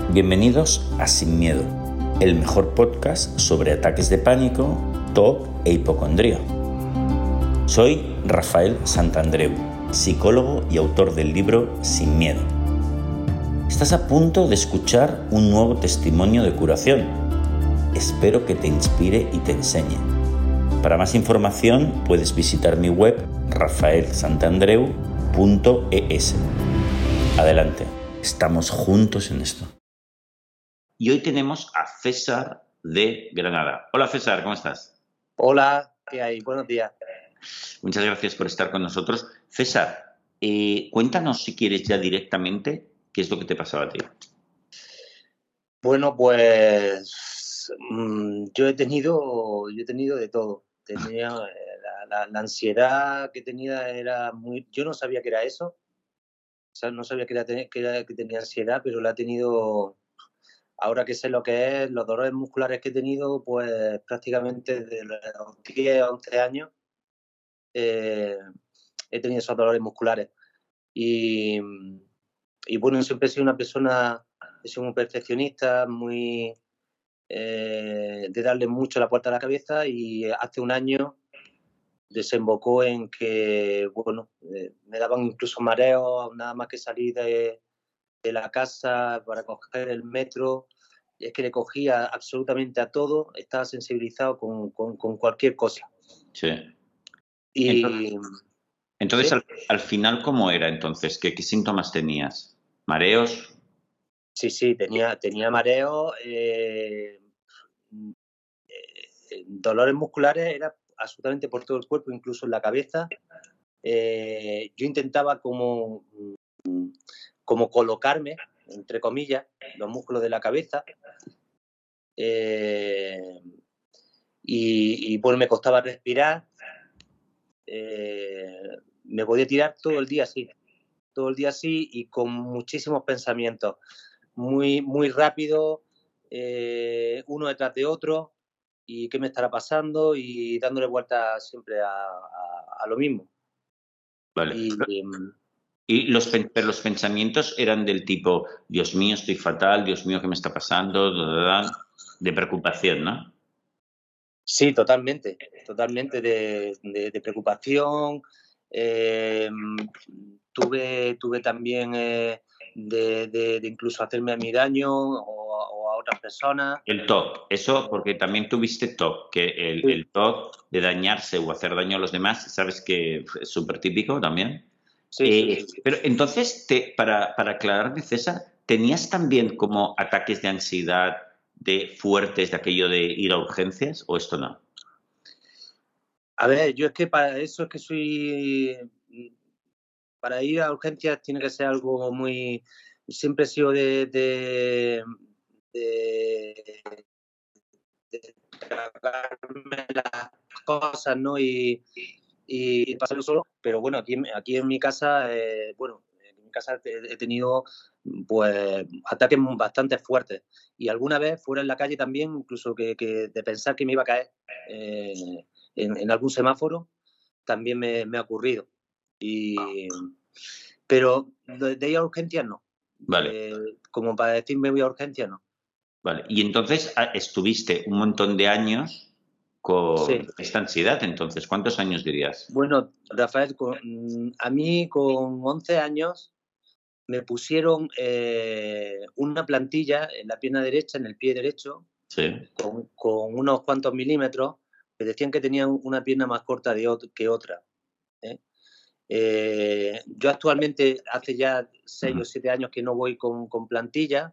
Bienvenidos a Sin Miedo, el mejor podcast sobre ataques de pánico, TOC e hipocondría. Soy Rafael Santandreu, psicólogo y autor del libro Sin Miedo. Estás a punto de escuchar un nuevo testimonio de curación. Espero que te inspire y te enseñe. Para más información puedes visitar mi web rafaelsantandreu.es. Adelante, estamos juntos en esto. Y hoy tenemos a César de Granada. Hola César, ¿cómo estás? Hola, ¿qué hay? Buenos días. Muchas gracias por estar con nosotros. César, cuéntanos si quieres ya directamente qué es lo que te pasaba a ti. Bueno, pues yo he tenido de todo. Tenía la ansiedad que tenía era muy... Yo no sabía que era eso. O sea, no sabía que tenía ansiedad, pero la he tenido... Ahora que sé lo que es, los dolores musculares que he tenido, pues prácticamente desde los 10 a 11 años he tenido esos dolores musculares. Y bueno, siempre he sido una persona, he sido muy perfeccionista, muy de darle mucho la puerta a la cabeza, y hace un año desembocó en que, bueno, me daban incluso mareos nada más que salir de la casa para coger el metro. Es que le cogía absolutamente a todo, estaba sensibilizado con cualquier cosa. Sí. Y Entonces ¿sí? al final, ¿cómo era entonces? ¿Qué síntomas tenías? ¿Mareos? Sí, tenía mareos, dolores musculares, era absolutamente por todo el cuerpo, incluso en la cabeza. Yo intentaba como colocarme, entre comillas, los músculos de la cabeza, y bueno, me costaba respirar. Me podía tirar todo el día así y con muchísimos pensamientos, muy rápido, uno detrás de otro, y qué me estará pasando, y dándole vueltas siempre a lo mismo. Vale. Y Pero los pensamientos eran del tipo, Dios mío, estoy fatal, Dios mío, ¿qué me está pasando? De preocupación, ¿no? sí, totalmente de preocupación. Tuve también de incluso hacerme a mí daño o a otras personas. El TOC, eso porque también tuviste TOC, que el TOC de dañarse o hacer daño a los demás, sabes que es súper típico también. Sí. Pero entonces, para aclararme, César, ¿tenías también como ataques de ansiedad de fuertes de aquello de ir a urgencias o esto no? A ver, yo es que para eso es que soy... Para ir a urgencias tiene que ser algo muy... Siempre he sido de tragarme las cosas, ¿no? Y pasarlo solo. Pero bueno, aquí en mi casa, en mi casa he tenido pues ataques bastante fuertes. Y alguna vez fuera en la calle también, incluso que de pensar que me iba a caer en algún semáforo, también me ha ocurrido. Pero de ir a urgencias no. Vale. Como para decirme voy a urgencias, no. Vale. Y entonces estuviste un montón de años con Sí. esta ansiedad, entonces, ¿cuántos años dirías? Bueno, Rafael, a mí con 11 años me pusieron una plantilla en la pierna derecha, en el pie derecho, Sí. con unos cuantos milímetros, que decían que tenían una pierna más corta que otra. Yo actualmente hace ya 6 o 7 años que no voy con plantilla,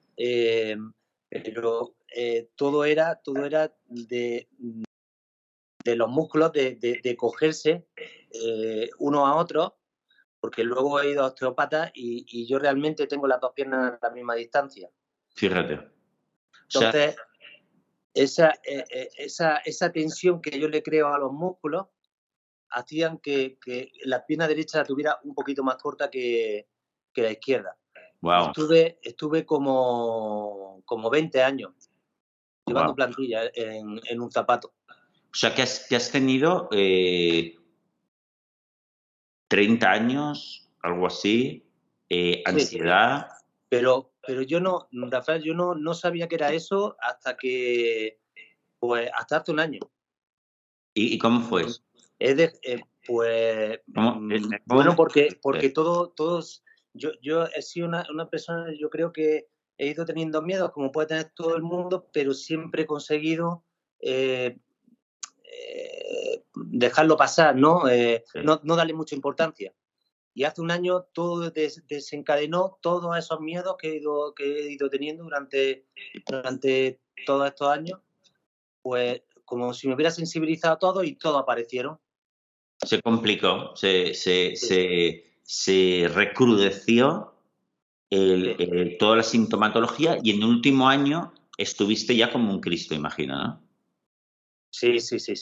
pero todo era de los músculos, de cogerse uno a otro, porque luego he ido a osteópata y yo realmente tengo las dos piernas a la misma distancia. Fíjate. Entonces, esa tensión que yo le creo a los músculos hacían que la pierna derecha la tuviera un poquito más corta que la izquierda. Wow. Estuve como 20 años llevando plantilla en un zapato. O sea, que has tenido 30 años, algo así, ansiedad, Pero yo no, Rafael, yo no sabía que era eso hasta hasta hace un año. ¿Y cómo fue eso? Bueno, porque todos, yo he sido una persona, yo creo que he ido teniendo miedos, como puede tener todo el mundo, pero siempre he conseguido dejarlo pasar, ¿no? Sí. No darle mucha importancia. Y hace un año todo desencadenó todos esos miedos que he ido teniendo durante todos estos años, pues como si me hubiera sensibilizado todo y todo aparecieron. Se complicó, se recrudeció toda la sintomatología y en el último año estuviste ya como un Cristo, imagino, ¿no? Sí.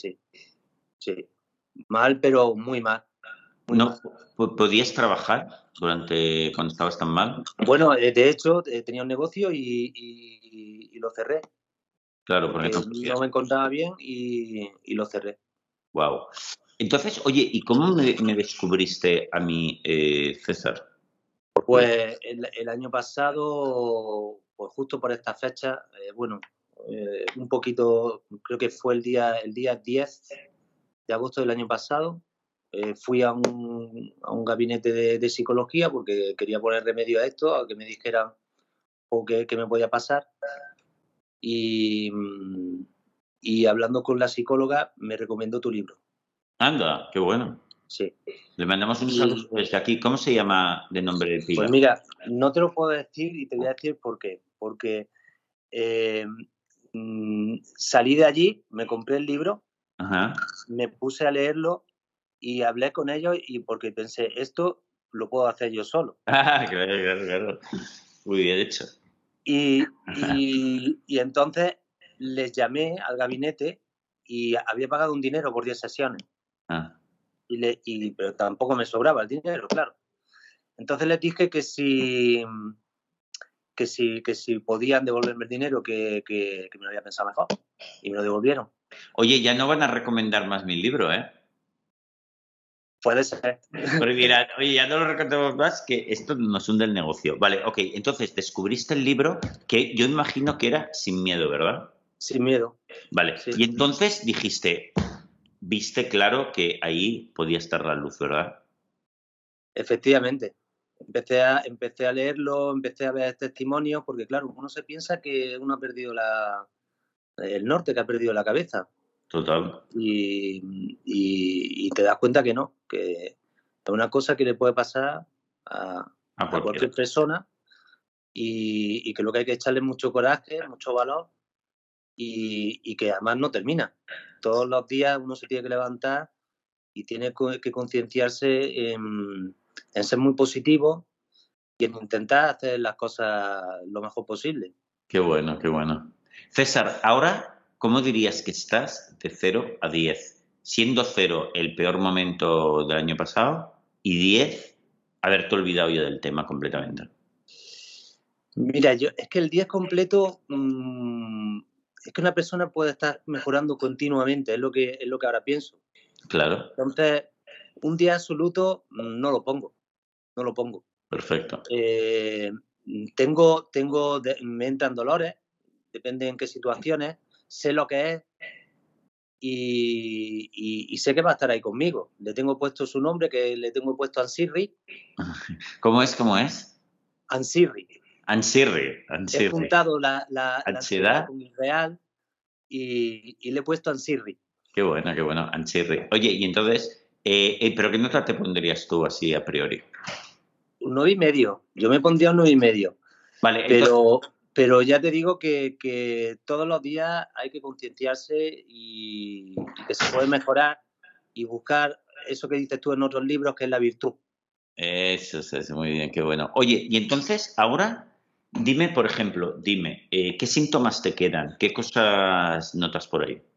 Mal, pero muy mal. ¿No podías trabajar cuando estabas tan mal? Bueno, de hecho, tenía un negocio y lo cerré. Claro, Porque no me encontraba bien y lo cerré. Wow. Entonces, oye, ¿y cómo me descubriste a mí, César? Pues el año pasado, pues justo por esta fecha, un poquito, creo que fue el día 10 de agosto del año pasado, fui a un gabinete de psicología porque quería poner remedio a esto, a que me dijeran o qué me podía pasar. Y hablando con la psicóloga me recomendó tu libro. Anda, qué bueno. Sí. Le mandamos un saludo desde aquí. ¿Cómo se llama de nombre de pila? Pues mira, no te lo puedo decir y te voy a decir por qué. Porque salí de allí, me compré el libro, Ajá. me puse a leerlo y hablé con ellos y porque pensé, esto lo puedo hacer yo solo. Claro. Muy bien hecho. Y entonces les llamé al gabinete y había pagado un dinero por 10 sesiones. Ah. Pero tampoco me sobraba el dinero, claro. Entonces les dije que si podían devolverme el dinero, que me lo había pensado mejor. Y me lo devolvieron. Oye, ya no van a recomendar más mi libro, ¿eh? Puede ser. Porque dirán, oye, ya no lo recomendamos más, que esto nos hunde el negocio. Vale, ok. Entonces, descubriste el libro que yo imagino que era Sin Miedo, ¿verdad? Sin miedo. Vale. Sí. Y entonces viste claro que ahí podía estar la luz, ¿verdad? Efectivamente. Empecé a leerlo, empecé a ver testimonios, porque claro, uno se piensa que uno ha perdido el norte, que ha perdido la cabeza. Total. Y te das cuenta que no, que es una cosa que le puede pasar a cualquier persona y que lo que hay que echarle mucho coraje, mucho valor y que además no termina. Todos los días uno se tiene que levantar y tiene que concienciarse en ser muy positivo y en intentar hacer las cosas lo mejor posible. Qué bueno, qué bueno. César, ahora, ¿cómo dirías que estás de 0 a 10? Siendo 0 el peor momento del año pasado y 10 haberte olvidado ya del tema completamente. Mira, es que el 10 completo, es que una persona puede estar mejorando continuamente, es lo que ahora pienso. Claro. Entonces, un 10 absoluto no lo pongo. Perfecto. Me entran dolores, depende en qué situaciones, sé lo que es y sé que va a estar ahí conmigo. Le tengo puesto su nombre, que le tengo puesto Ansirri. ¿Cómo es? Ansirri. He juntado la ansiedad con el real y le he puesto Ansirri. Qué bueno, Ansirri. Oye, y entonces, ¿pero qué nota te pondrías tú así a priori? Un 9,5. Yo me pondría un 9,5. Vale, pero ya te digo que todos los días hay que concienciarse y que se puede mejorar y buscar eso que dices tú en otros libros, que es la virtud. Eso es muy bien, qué bueno. Oye, y entonces, ahora, dime, por ejemplo, ¿qué síntomas te quedan? ¿Qué cosas notas por ahí?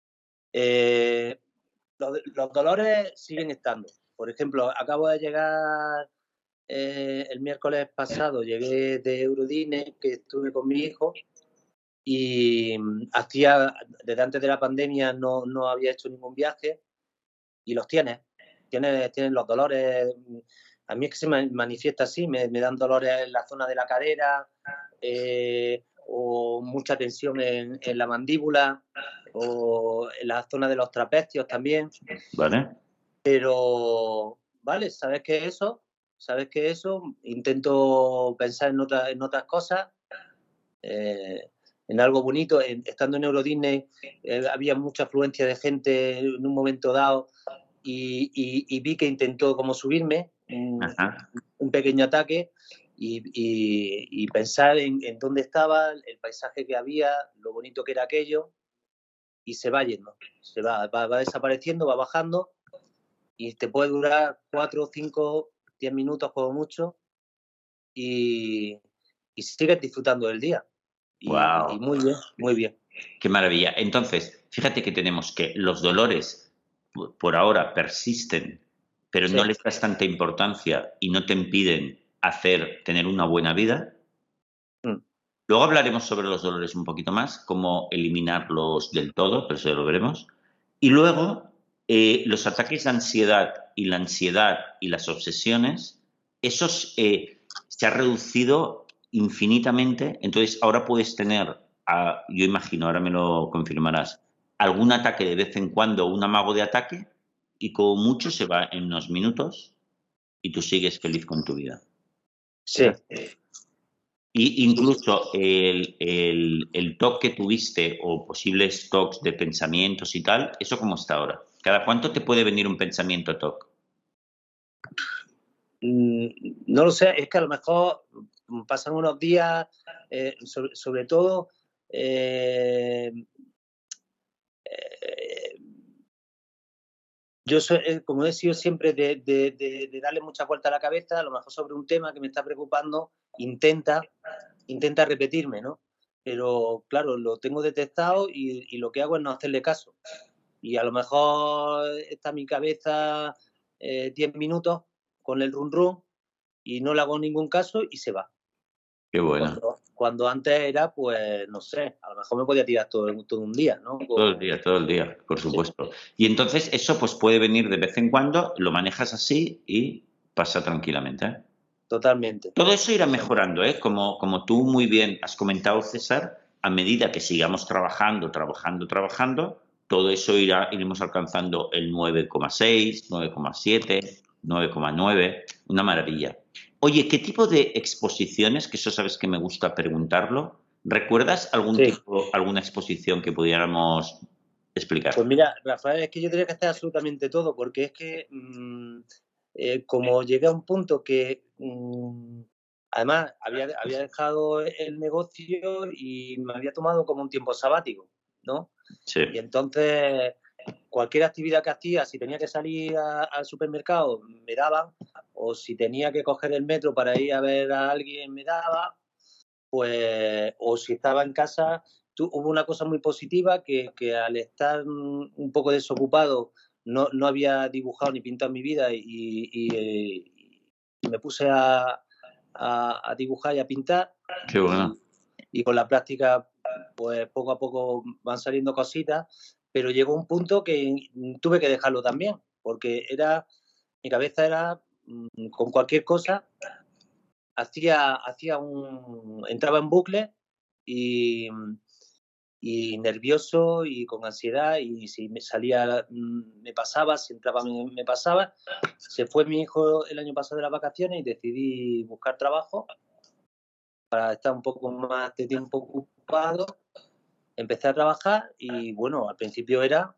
Los dolores siguen estando. Por ejemplo, acabo de llegar el miércoles pasado, llegué de Eurodine, que estuve con mi hijo, y desde antes de la pandemia no había hecho ningún viaje, y los tienes los dolores. A mí es que se manifiesta así, me dan dolores en la zona de la cadera, o mucha tensión en la mandíbula, o en la zona de los trapecios también. ¿Vale? Pero, vale, ¿sabes qué es eso? ¿Sabes qué es eso? Intento pensar en otras cosas, en algo bonito. Estando en Euro Disney había mucha afluencia de gente en un momento dado y vi que intentó como subirme un pequeño ataque y pensar en dónde estaba, el paisaje que había, lo bonito que era aquello, y se va yendo, va desapareciendo, va bajando, y te puede durar 4, 5, 10 minutos como mucho, y sigues disfrutando del día. Wow. Y muy bien, muy bien. Qué maravilla. Entonces, fíjate que tenemos que los dolores por ahora persisten, pero no les das tanta importancia y no te impiden tener una buena vida. Luego hablaremos sobre los dolores un poquito más, cómo eliminarlos del todo, pero eso ya lo veremos. Y luego, los ataques de ansiedad y la ansiedad y las obsesiones, esos se ha reducido infinitamente. Entonces, ahora puedes tener, yo imagino, ahora me lo confirmarás, algún ataque de vez en cuando, un amago de ataque, y como mucho se va en unos minutos y tú sigues feliz con tu vida. Sí. Y incluso el TOC que tuviste o posibles TOCs de pensamientos y tal, ¿eso cómo está ahora? ¿Cada cuánto te puede venir un pensamiento TOC? No lo sé, es que a lo mejor pasan unos días, sobre todo, yo soy, como he sido siempre de darle mucha vuelta a la cabeza, a lo mejor sobre un tema que me está preocupando, intenta repetirme, ¿no? Pero claro, lo tengo detectado y lo que hago es no hacerle caso. Y a lo mejor está mi cabeza 10 minutos con el run run y no le hago ningún caso y se va. Qué bueno. Cuando antes era, pues, no sé, a lo mejor me podía tirar todo un día, ¿no? Todo el día, por supuesto. Sí. Y entonces eso pues puede venir de vez en cuando, lo manejas así y pasa tranquilamente, ¿eh? Totalmente. Todo eso irá mejorando, ¿eh? Como tú muy bien has comentado, César, a medida que sigamos trabajando, todo eso iremos alcanzando el 9,6, 9,7, 9,9, una maravilla. Oye, ¿qué tipo de exposiciones, que eso sabes que me gusta preguntarlo, recuerdas alguna exposición que pudiéramos explicar? Pues mira, Rafael, es que yo tenía que hacer absolutamente todo, porque es que como llegué a un punto que además había dejado el negocio y me había tomado como un tiempo sabático, ¿no? Sí. Y entonces cualquier actividad que hacía, si tenía que salir al supermercado, me daban, o si tenía que coger el metro para ir a ver a alguien, me daba, pues, o si estaba en casa, hubo una cosa muy positiva que al estar un poco desocupado no había dibujado ni pintado en mi vida y me puse a dibujar y a pintar. Qué bueno. Y con la práctica, pues poco a poco van saliendo cositas, pero llegó un punto que tuve que dejarlo también, porque mi cabeza era con cualquier cosa, entraba en bucle y nervioso y con ansiedad, y si me salía me pasaba, si entraba me pasaba. Se fue mi hijo el año pasado de las vacaciones y decidí buscar trabajo para estar un poco más de tiempo ocupado. Empecé a trabajar y bueno, al principio era,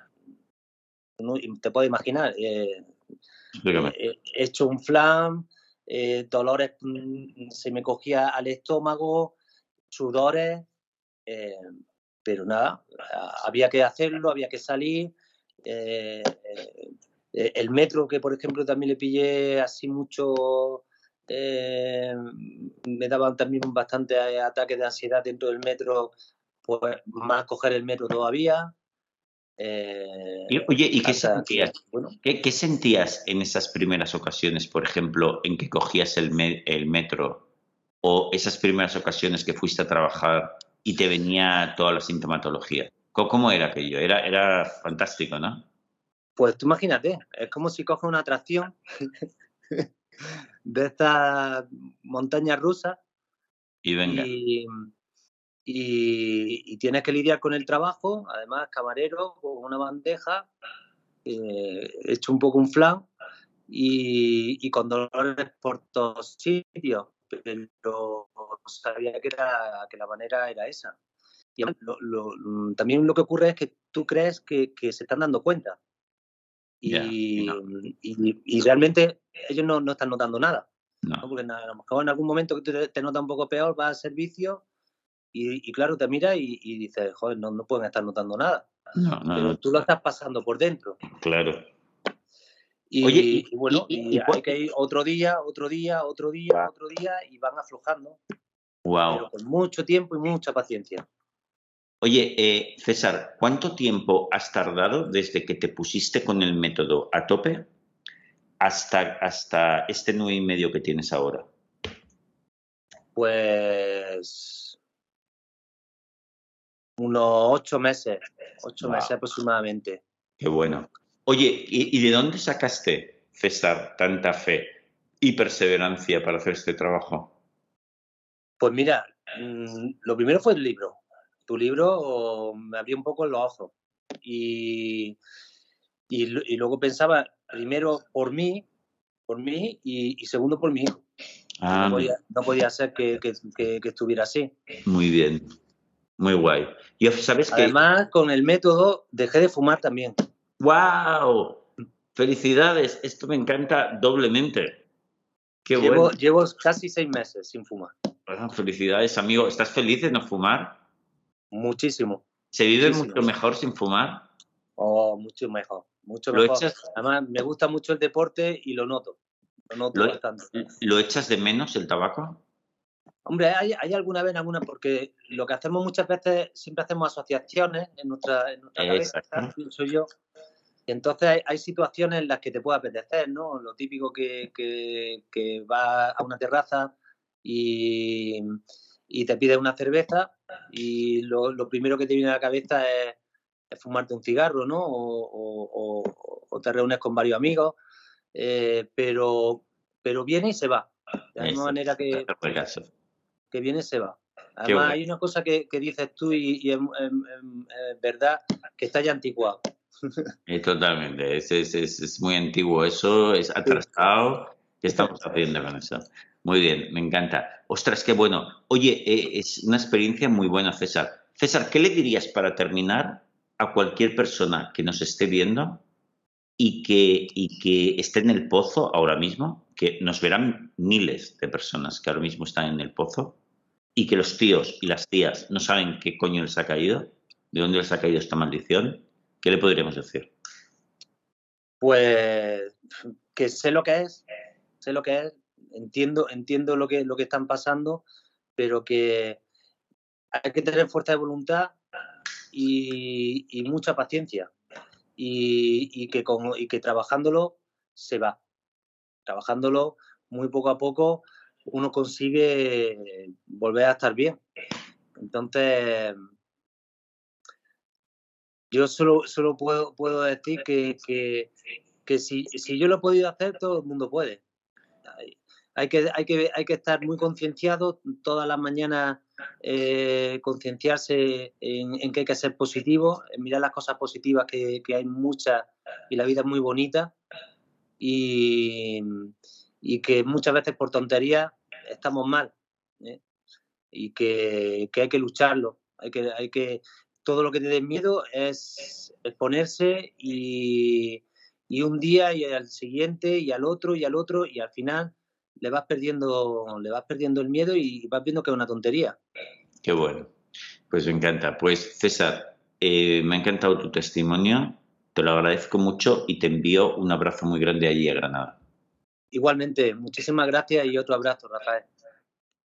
te puedes imaginar, he hecho un flan, dolores, se me cogía al estómago, sudores, pero nada, había que hacerlo, había que salir. El metro, que por ejemplo también le pillé así mucho, me daban también bastante ataques de ansiedad dentro del metro, pues más coger el metro todavía. Oye, ¿y qué sentías? Bueno, ¿Qué sentías en esas primeras ocasiones, por ejemplo, en que cogías el metro, o esas primeras ocasiones que fuiste a trabajar y te venía toda la sintomatología? ¿Cómo era aquello? Era fantástico, ¿no? Pues tú imagínate, es como si coges una atracción de estas montañas rusas Y venga. y tienes que lidiar con el trabajo, además camarero con una bandeja, hecho un poco un flan y con dolores por todos sitios, pero sabía que la manera era esa. Y también lo que ocurre es que tú crees que se están dando cuenta y realmente ellos no están notando nada. No. ¿No? Porque a lo mejor en algún momento que te nota un poco peor, vas al servicio y claro, te mira y dices, joder, no pueden estar notando nada. No, pero tú lo estás pasando por dentro. Claro. Y Oye, hay que ir otro día y van aflojando. Wow. Pero con mucho tiempo y mucha paciencia. Oye, César, ¿cuánto tiempo has tardado desde que te pusiste con el método a tope hasta este 9,5 que tienes ahora? Pues unos 8 meses aproximadamente. Qué bueno. Oye, ¿y de dónde sacaste, César, tanta fe y perseverancia para hacer este trabajo? Pues mira, lo primero fue el libro. Tu libro me abrió un poco los ojos. Y luego pensaba, primero por mí y segundo por mi hijo. No podía ser que estuviera así. Muy bien, muy guay. Y ¿sabes qué? Además, con el método dejé de fumar también. ¡Wow! ¡Felicidades! Esto me encanta doblemente. ¡Qué bueno! Llevo casi 6 meses sin fumar. Bueno, felicidades, amigo. ¿Estás feliz de no fumar? Muchísimo. ¿Se vive mucho mejor sin fumar? Oh, mucho mejor. Mucho mejor. Además, me gusta mucho el deporte y lo noto. Bastante. ¿Lo echas de menos el tabaco? Hombre, hay alguna vez, porque lo que hacemos muchas veces, siempre hacemos asociaciones en nuestra cabeza, soy yo. Y entonces hay situaciones en las que te puede apetecer, ¿no? Lo típico que vas a una terraza y te pides una cerveza y lo primero que te viene a la cabeza es fumarte un cigarro, ¿no? O te reúnes con varios amigos, pero viene y se va. De la misma manera que viene y se va. Además, hay una cosa que dices tú y es verdad, que está ya anticuado. Totalmente, es muy antiguo eso, es atrasado. ¿Qué estamos haciendo con eso? Muy bien, me encanta. Ostras, qué bueno. Oye, es una experiencia muy buena, César. César, ¿qué le dirías para terminar a cualquier persona que nos esté viendo y que esté en el pozo ahora mismo? Que nos verán miles de personas que ahora mismo están en el pozo y que los tíos y las tías no saben qué coño les ha caído, de dónde les ha caído esta maldición. ¿Qué le podríamos decir? Pues que sé lo que es, entiendo lo que están pasando, pero que hay que tener fuerza de voluntad y mucha paciencia y que trabajándolo se va. Trabajándolo muy poco a poco uno consigue volver a estar bien. Entonces, yo solo puedo decir que si yo lo he podido hacer, todo el mundo puede. Hay que estar muy concienciado todas las mañanas, concienciarse en que hay que ser positivo, en mirar las cosas positivas, que hay muchas y la vida es muy bonita y que muchas veces por tonterías estamos mal, ¿eh? Y que hay que lucharlo, hay que todo lo que te dé miedo es exponerse y un día y al siguiente y al otro y al final le vas perdiendo el miedo y vas viendo que es una tontería. Qué bueno. Pues me encanta. Pues César, me ha encantado tu testimonio, te lo agradezco mucho y te envío un abrazo muy grande allí a Granada. Igualmente, muchísimas gracias y otro abrazo, Rafael.